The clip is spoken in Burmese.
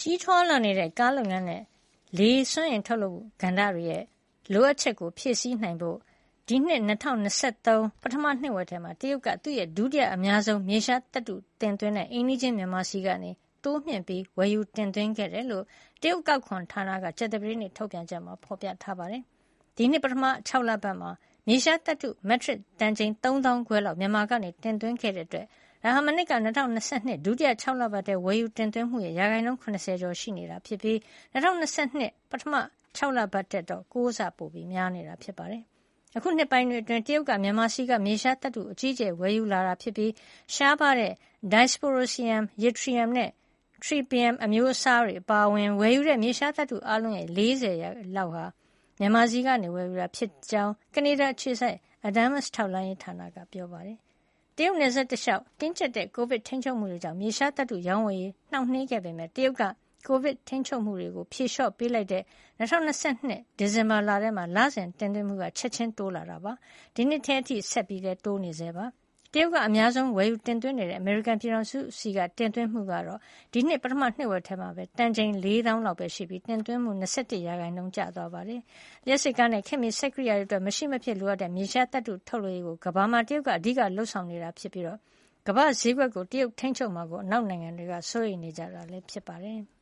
ကြီးထွားလာနေတဲ့ကားလုပ်ငန်းနဲ့လေစွမ်းအင်ထုတ်လုပ်မှုကဏ္ဍတွေရဲ့လိုအပ်ချက်ကိုဖြည့်ဆည်းနိုင်ဖို့ဒီနှစ်2023ပထမနှစ်ဝက်ထဲမှာတရုတ်ကသူ့ရဲ့ဒုတိယအများဆုံးမြေရှားသတ္တုတင်သွင်းတဲ့အိမ်နီးချင်းမြန်မာစီကနေတိုးမြှင့်ပြီးဝယ်ယူတင်သွင်းခဲ့တယ်လို့တရုတ်ကောက်ခွန်ဌာနကကြာသပတေးနေ့ထုတ်ပြန်ချက်မှာဖော်ပြထားပါတယ်။ဒီနှစ်ပထမ6လပတ်မှာမြေရှားသတ္တုမက်ထရစ်တန်ချိန်3,000 ခွဲလောက်မြန်မာကနေတင်သွင်းခဲ့တဲ့အတွက်ဒါဟာမနှစ်က2022ဒုတိယ6လပတ်ထဲဝယ်ယူတင်သွင်းမှုရဲ့ရာခိုင်နှုန်း80ကျော်ရှိနေတာဖြစ်ပြီး2022ပထမ6လပတ်တက်တော့9ဆပိုပြီးများနေတာဖြစ်ပါတယ်။အခုနှစ်ပိုင်းတွေအတွင်းတရုတ်ကမြန်မာစီကမြေရှားသတ္တုအကြီးကျယ်ဝယ်ယူလာတာဖြစ်ပြီးရှားပါတဲ့ Dysprosium, Yttrium နဲ့ Terbium အမျိုးအစားတွေအပါအဝင်ဝယ်ယူတဲ့မြေရှားသတ္တုအလုံးရဲ့40%လောက်ဟာမြန်မာစီကနေဝယ်ယူတာဖြစ်ကြောင်းကနေဒါအခြေစိုက် Adamas ထောက်လှမ်းရေးဌာနကပြောပါတယ်။တရုတ်နယ်စပ်တလျှောက်တင်းကျပ်တဲ့ကိုဗစ်ထိန်းချုပ်မှုတွေကြောင့်မြေရှားသတ္တုရောင်းဝယ်ရေးနှောင့်နှေးခဲ့ပေမဲ့တရုတ်ကကိုဗစ်ထိန်းချုပ်မှုတွေကိုဖြေလျှော့ပေးလိုက်တဲ့2022ဒီဇင်ဘာလထဲမှာလစဉ်တင်သွင်းမှုကချက်ချင်းတိုးလာတာပါ။ဒီနှစ်ထဲအထိဆက်ပြီးတိုးနေဆဲပါ။တရုတ်ကအများဆုံးဝယ်ယူတင်သွင်းနေတဲ့အမေရိကန်ပြည်ထောင်စုစီကတင်သွင်းမှုကတော့ဒီနှစ်ပထမနှစ်ဝက်ထဲမှာပဲတန်ချိန်4,000လောက်ပဲရှိပြီးတင်သွင်းမှု21%ကျသွားပါတယ်။လျှပ်စစ်ကားနဲ့ခေတ်မီစက်ကိရိယာတွေအတွက်မရှိမဖြစ်လိုအပ်တဲ့မြေရှားသတ္တုထုတ်လုပ်ရေးကိုကမ္ဘာမှာတရုတ်ကအဓိကလှုပ်ဆောင်နေတာဖြစ်ပြီးကမ္ဘာ့ဈေးကွက်ကိုတရုတ်ထိန်းချုပ်မှာကိုအနောက်နိုင်ငံတွေကစိုးရိမ်နေကြတာလည်းဖြစ်ပါတယ်။